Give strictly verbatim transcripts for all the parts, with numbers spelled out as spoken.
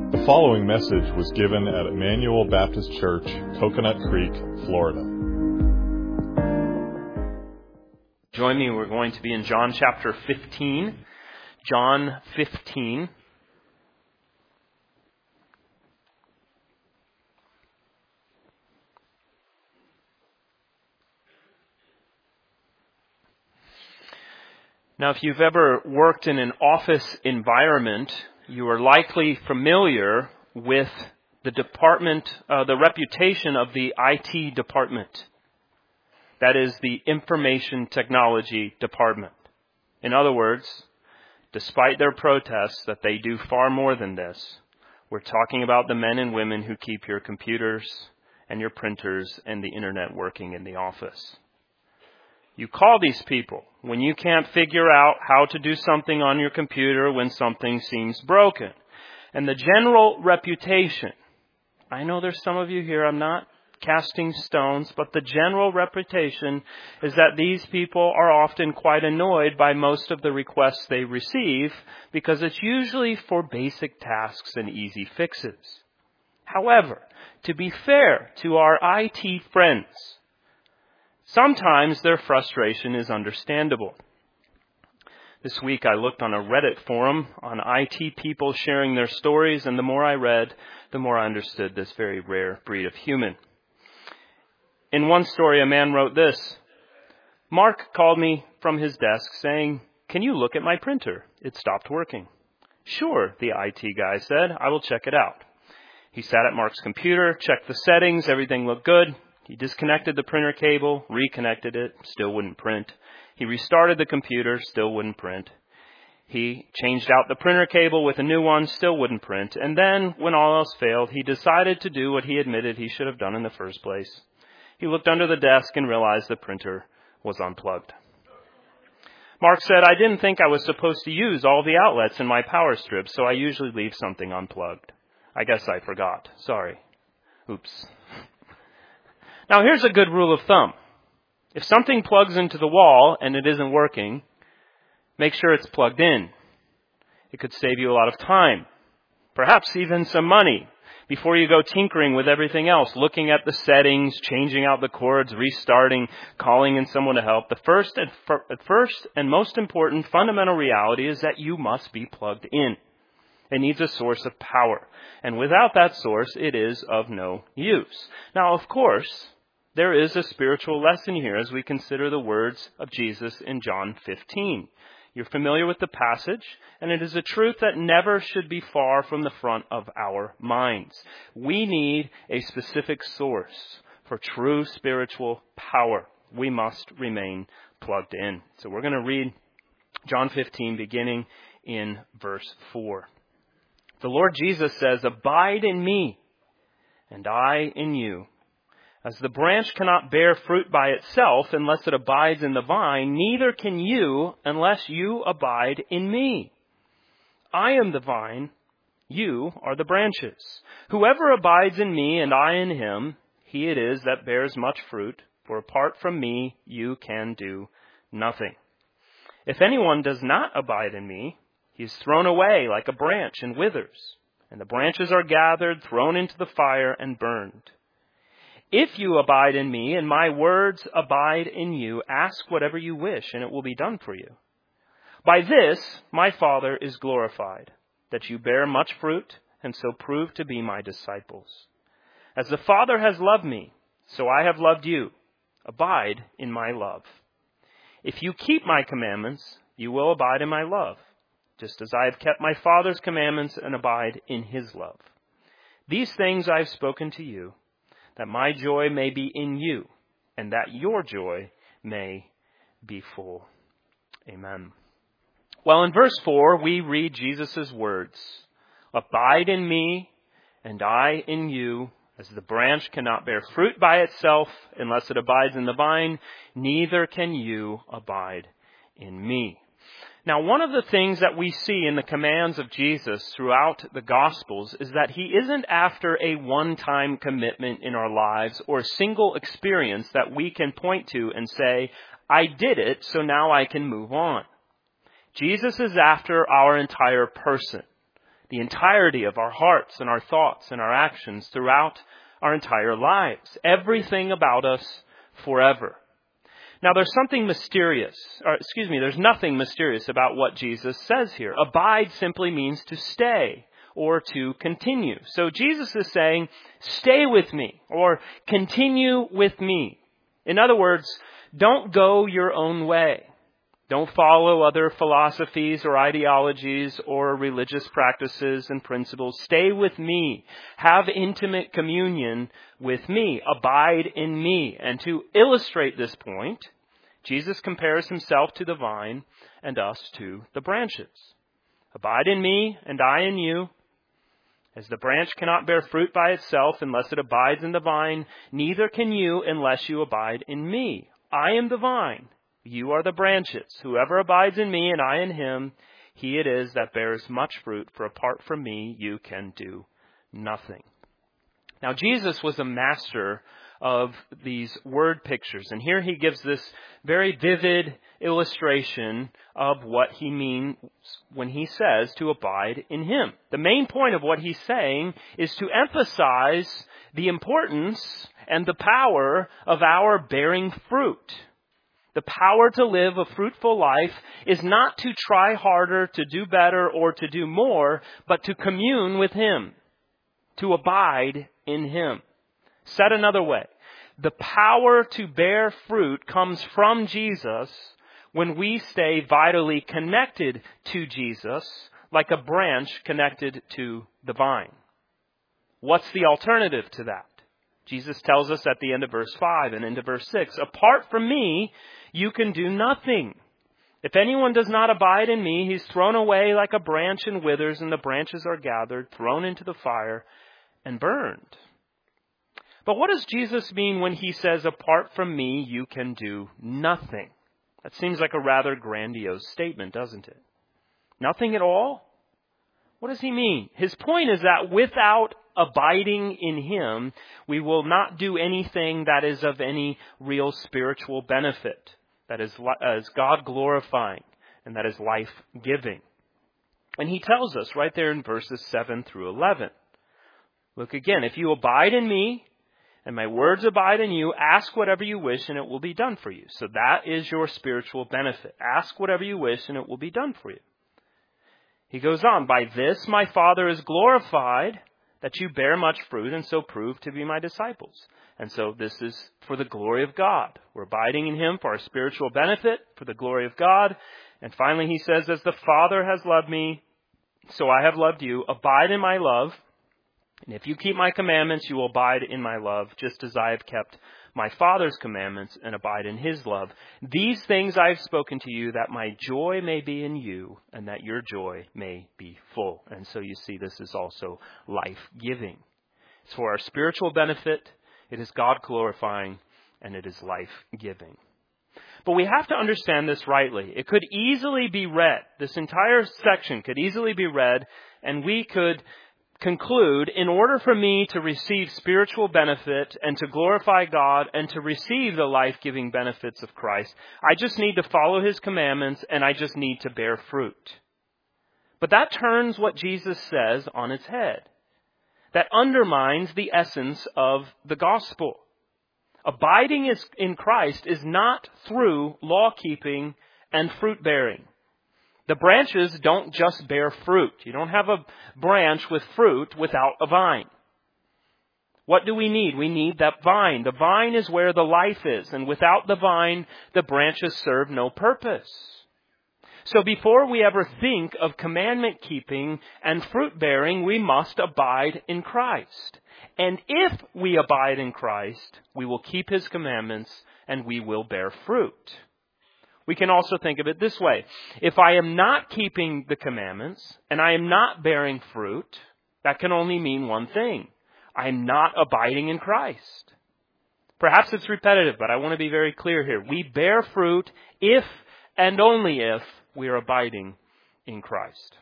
The following message was given at Emmanuel Baptist Church, Coconut Creek, Florida. Join me, we're going to be in John chapter fifteen. John fifteen. Now, if you've ever worked in an office environment, you are likely familiar with the department, uh, the reputation of the I T department. That is the Information Technology Department. In other words, despite their protests that they do far more than this, we're talking about the men and women who keep your computers and your printers and the internet working in the office. You call these people when you can't figure out how to do something on your computer when something seems broken. And the general reputation, I know there's some of you here, I'm not casting stones, but the general reputation is that these people are often quite annoyed by most of the requests they receive because it's usually for basic tasks and easy fixes. However, to be fair to our I T friends, sometimes their frustration is understandable. This week I looked on a Reddit forum on I T people sharing their stories, and the more I read, the more I understood this very rare breed of human. In one story, a man wrote this: Mark called me from his desk saying, "Can you look at my printer? It stopped working." "Sure," the I T guy said. "I will check it out." He sat at Mark's computer, checked the settings, everything looked good. He disconnected the printer cable, reconnected it, still wouldn't print. He restarted the computer, still wouldn't print. He changed out the printer cable with a new one, still wouldn't print. And then, when all else failed, he decided to do what he admitted he should have done in the first place. He looked under the desk and realized the printer was unplugged. Mark said, "I didn't think I was supposed to use all the outlets in my power strip, so I usually leave something unplugged. I guess I forgot. Sorry. Oops." Now, here's a good rule of thumb. If something plugs into the wall and it isn't working, make sure it's plugged in. It could save you a lot of time, perhaps even some money, before you go tinkering with everything else, looking at the settings, changing out the cords, restarting, calling in someone to help. The first and, fir- first and most important fundamental reality is that you must be plugged in. It needs a source of power. And without that source, it is of no use. Now, of course, there is a spiritual lesson here as we consider the words of Jesus in John fifteen. You're familiar with the passage, and it is a truth that never should be far from the front of our minds. We need a specific source for true spiritual power. We must remain plugged in. So we're going to read John fifteen, beginning in verse four. The Lord Jesus says, "Abide in me, and I in you. As the branch cannot bear fruit by itself unless it abides in the vine, neither can you unless you abide in me. I am the vine, you are the branches. Whoever abides in me and I in him, he it is that bears much fruit, for apart from me you can do nothing. If anyone does not abide in me, he is thrown away like a branch and withers, and the branches are gathered, thrown into the fire, and burned. If you abide in me and my words abide in you, ask whatever you wish, and it will be done for you. By this my Father is glorified, that you bear much fruit, and so prove to be my disciples. As the Father has loved me, so I have loved you. Abide in my love. If you keep my commandments, you will abide in my love, just as I have kept my Father's commandments and abide in his love. These things I have spoken to you, that my joy may be in you, and that your joy may be full." Amen. Well, in verse four, we read Jesus' words, "Abide in me, and I in you. As the branch cannot bear fruit by itself unless it abides in the vine, neither can you abide in me." Now, one of the things that we see in the commands of Jesus throughout the Gospels is that he isn't after a one-time commitment in our lives or a single experience that we can point to and say, "I did it, so now I can move on." Jesus is after our entire person. the entirety of our hearts and our thoughts and our actions throughout our entire lives. Everything about us forever. Now there's something mysterious, or excuse me, there's nothing mysterious about what Jesus says here. Abide simply means to stay or to continue. So Jesus is saying, stay with me or continue with me. In other words, don't go your own way. Don't follow other philosophies or ideologies or religious practices and principles. Stay with me. Have intimate communion with me. Abide in me. And to illustrate this point, Jesus compares himself to the vine and us to the branches. Abide in me and I in you. As the branch cannot bear fruit by itself unless it abides in the vine, neither can you unless you abide in me. I am the vine. You are the branches. Whoever abides in me and I in him, he it is that bears much fruit, for apart from me you can do nothing. Now Jesus was a master of these word pictures, and here he gives this very vivid illustration of what he means when he says to abide in him. The main point of what he's saying is to emphasize the importance and the power of our bearing fruit. The power to live a fruitful life is not to try harder, to do better, or to do more, but to commune with him, to abide in him. Said another way, the power to bear fruit comes from Jesus when we stay vitally connected to Jesus, like a branch connected to the vine. What's the alternative to that? Jesus tells us at the end of verse five and into verse six, apart from me, you can do nothing. If anyone does not abide in me, he's thrown away like a branch and withers, and the branches are gathered, thrown into the fire, and burned. But what does Jesus mean when he says, apart from me, you can do nothing? That seems like a rather grandiose statement, doesn't it? Nothing at all? What does he mean? His point is that without abiding in him, we will not do anything that is of any real spiritual benefit, that is, is God glorifying, and that is life giving. And he tells us right there in verses seven through eleven. Look again, if you abide in me, and my words abide in you, ask whatever you wish, and it will be done for you. So that is your spiritual benefit. Ask whatever you wish, and it will be done for you. He goes on, by this my Father is glorified, that you bear much fruit, and so prove to be my disciples. And so this is for the glory of God. We're abiding in him for our spiritual benefit, for the glory of God. And finally he says, as the Father has loved me, so I have loved you. Abide in my love. And if you keep my commandments, you will abide in my love, just as I have kept my Father's commandments and abide in his love. These things I have spoken to you, that my joy may be in you, and that your joy may be full. And so you see, this is also life-giving. It's for our spiritual benefit, it is God-glorifying, and it is life-giving. But we have to understand this rightly. It could easily be read, this entire section could easily be read, and we could conclude, in order for me to receive spiritual benefit and to glorify God and to receive the life-giving benefits of Christ, I just need to follow his commandments and I just need to bear fruit. But that turns what Jesus says on its head. That undermines the essence of the gospel. Abiding is, in Christ is not through law-keeping and fruit-bearing. The branches don't just bear fruit. You don't have a branch with fruit without a vine. What do we need? We need that vine. The vine is where the life is, and without the vine, the branches serve no purpose. So before we ever think of commandment keeping and fruit bearing, we must abide in Christ. And if we abide in Christ, we will keep his commandments and we will bear fruit. We can also think of it this way. If I am not keeping the commandments and I am not bearing fruit, that can only mean one thing. I am not abiding in Christ. Perhaps it's repetitive, but I want to be very clear here. We bear fruit if and only if we are abiding in Christ.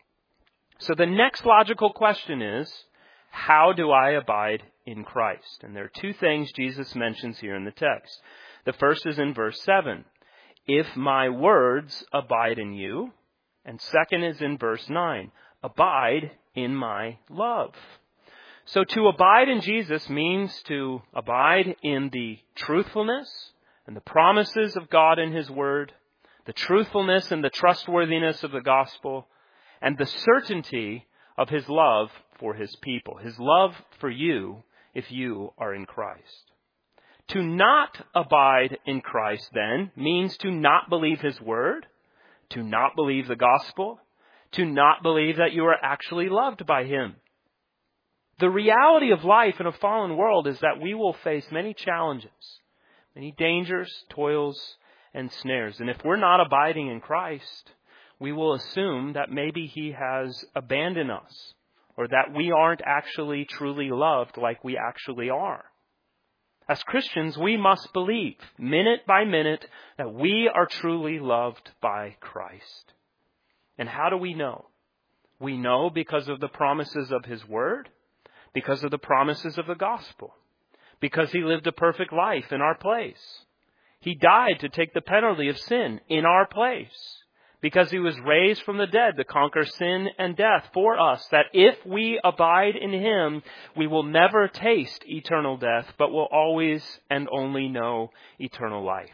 So the next logical question is, how do I abide in Christ? And there are two things Jesus mentions here in the text. The first is in verse seven. If my words abide in you. And second is in verse nine. abide in my love. So to abide in Jesus means to abide in the truthfulness and the promises of God in His Word, the truthfulness and the trustworthiness of the gospel, and the certainty of His love for His people, His love for you if you are in Christ. To not abide in Christ, then, means to not believe His Word, to not believe the gospel, to not believe that you are actually loved by Him. The reality of life in a fallen world is that we will face many challenges, many dangers, toils, and snares. And if we're not abiding in Christ, we will assume that maybe He has abandoned us, or that we aren't actually truly loved like we actually are. As Christians, we must believe, minute by minute, that we are truly loved by Christ. And how do we know? We know because of the promises of His Word, because of the promises of the gospel, because He lived a perfect life in our place. He died to take the penalty of sin in our place, because He was raised from the dead to conquer sin and death for us, that if we abide in Him, we will never taste eternal death, but will always and only know eternal life.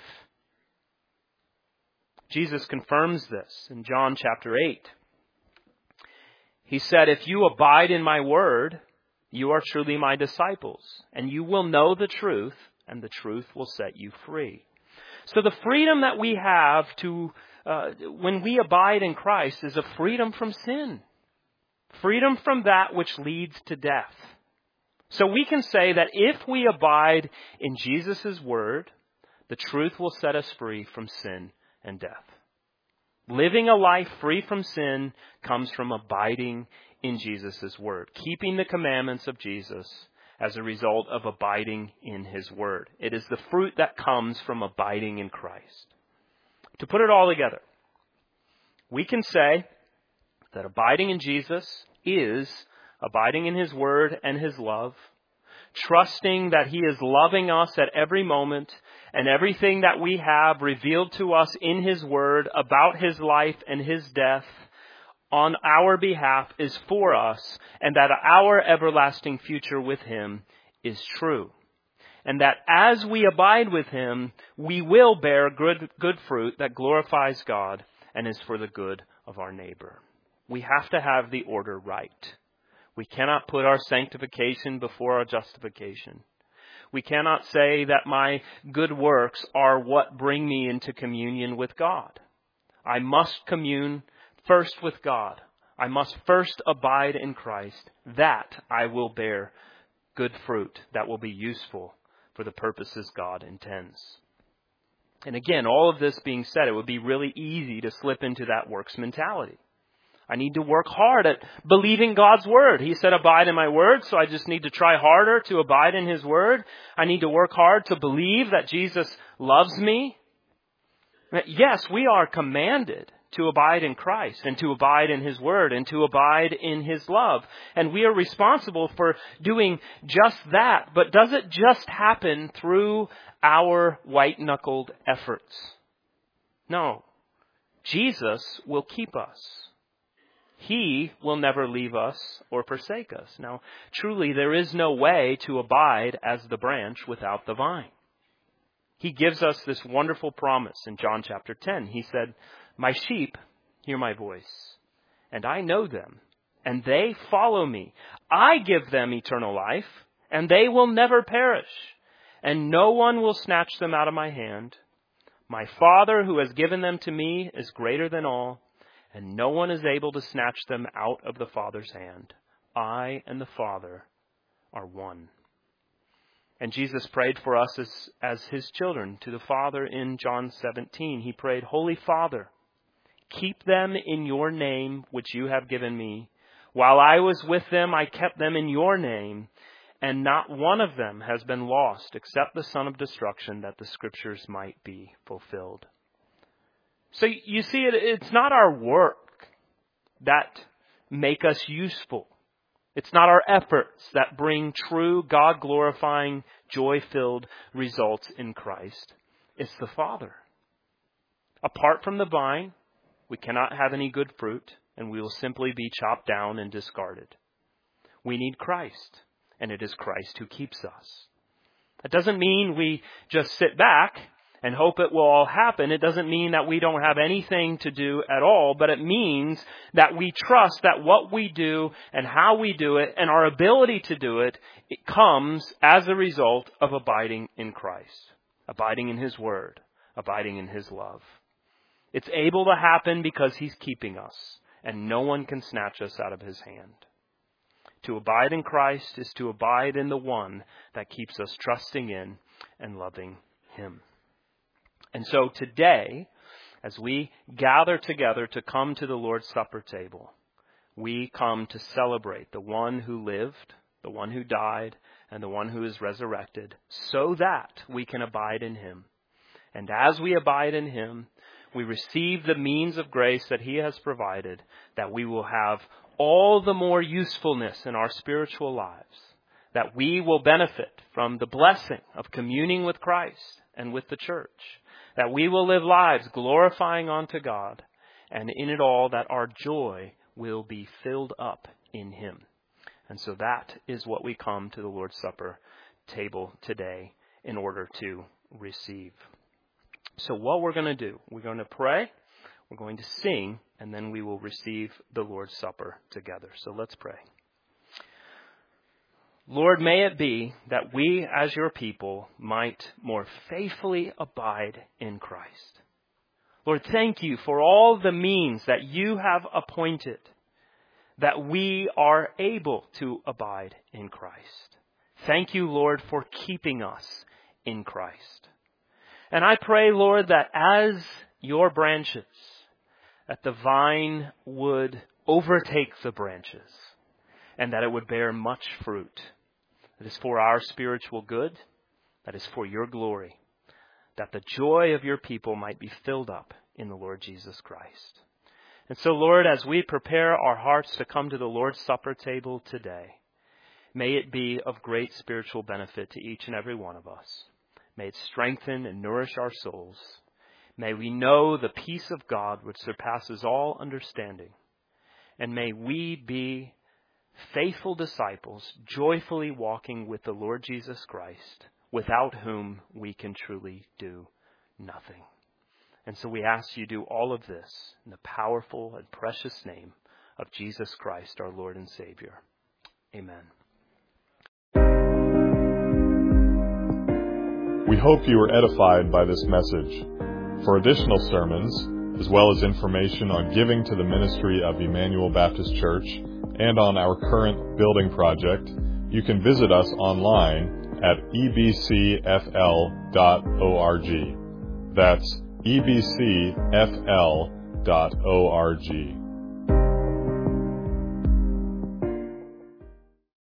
Jesus confirms this in John chapter eight. He said, "If you abide in my word, you are truly my disciples, and you will know the truth, and the truth will set you free." So the freedom that we have to uh, when we abide in Christ is a freedom from sin, freedom from that which leads to death. So we can say that if we abide in Jesus' word, the truth will set us free from sin and death. Living a life free from sin comes from abiding in Jesus' word, keeping the commandments of Jesus as a result of abiding in His word. It is the fruit that comes from abiding in Christ. To put it all together, we can say that abiding in Jesus is abiding in His word and His love, trusting that He is loving us at every moment, and everything that we have revealed to us in His word about His life and His death on our behalf is for us, and that our everlasting future with Him is true. And that as we abide with Him, we will bear good, good fruit that glorifies God and is for the good of our neighbor. We have to have the order right. We cannot put our sanctification before our justification. We cannot say that my good works are what bring me into communion with God. I must commune first with God. I must first abide in Christ. That I will bear good fruit that will be useful for the purposes God intends. And again, all of this being said, it would be really easy to slip into that works mentality. I need to work hard at believing God's word. He said, abide in my word, so I just need to try harder to abide in His word. I need to work hard to believe that Jesus loves me. Yes, we are commanded to abide in Christ and to abide in His word and to abide in His love. And we are responsible for doing just that. But does it just happen through our white-knuckled efforts? No. Jesus will keep us. He will never leave us or forsake us. Now, truly, there is no way to abide as the branch without the vine. He gives us this wonderful promise in John chapter ten. He said, "My sheep hear my voice, and I know them, and they follow me. I give them eternal life, and they will never perish, and no one will snatch them out of my hand. My Father who has given them to me is greater than all, and no one is able to snatch them out of the Father's hand. I and the Father are one." And Jesus prayed for us as, as His children to the Father in John seventeen. He prayed, "Holy Father, keep them in your name which you have given me. While I was with them, I kept them in your name, and not one of them has been lost except the son of destruction, that the scriptures might be fulfilled." So you see, it, it's not our work that make us useful. It's not our efforts that bring true God-glorifying, joy-filled results in Christ. It's the Father. Apart from the vine, we cannot have any good fruit. and we will simply be chopped down and discarded. We need Christ, and it is Christ who keeps us. That doesn't mean we just sit back and hope it will all happen. It doesn't mean that we don't have anything to do at all, but it means that we trust that what we do and how we do it and our ability to do it, it comes as a result of abiding in Christ, abiding in His Word, abiding in His love. It's able to happen because He's keeping us, and no one can snatch us out of His hand. To abide in Christ is to abide in the one that keeps us trusting in and loving Him. And so today, as we gather together to come to the Lord's Supper table, we come to celebrate the one who lived, the one who died, and the one who is resurrected, so that we can abide in Him. And as we abide in Him, we receive the means of grace that He has provided, that we will have all the more usefulness in our spiritual lives, that we will benefit from the blessing of communing with Christ and with the church, that we will live lives glorifying unto God, and in it all that our joy will be filled up in Him. And so that is what we come to the Lord's Supper table today in order to receive. So what we're going to do, we're going to pray, we're going to sing, and then we will receive the Lord's Supper together. So let's pray. Lord, may it be that we as your people might more faithfully abide in Christ. Lord, thank you for all the means that you have appointed that we are able to abide in Christ. Thank you, Lord, for keeping us in Christ. And I pray, Lord, that as your branches, that the vine would overtake the branches and that it would bear much fruit. That is for our spiritual good, that is for your glory, that the joy of your people might be filled up in the Lord Jesus Christ. And so, Lord, as we prepare our hearts to come to the Lord's Supper table today, may it be of great spiritual benefit to each and every one of us. May it strengthen and nourish our souls. May we know the peace of God which surpasses all understanding. And may we be faithful disciples, joyfully walking with the Lord Jesus Christ, without whom we can truly do nothing. And so we ask you do all of this in the powerful and precious name of Jesus Christ, our Lord and Savior. Amen. We hope you were edified by this message. For additional sermons, as well as information on giving to the ministry of Emmanuel Baptist Church and on our current building project, you can visit us online at e b c f l dot org. That's e b c f l dot org.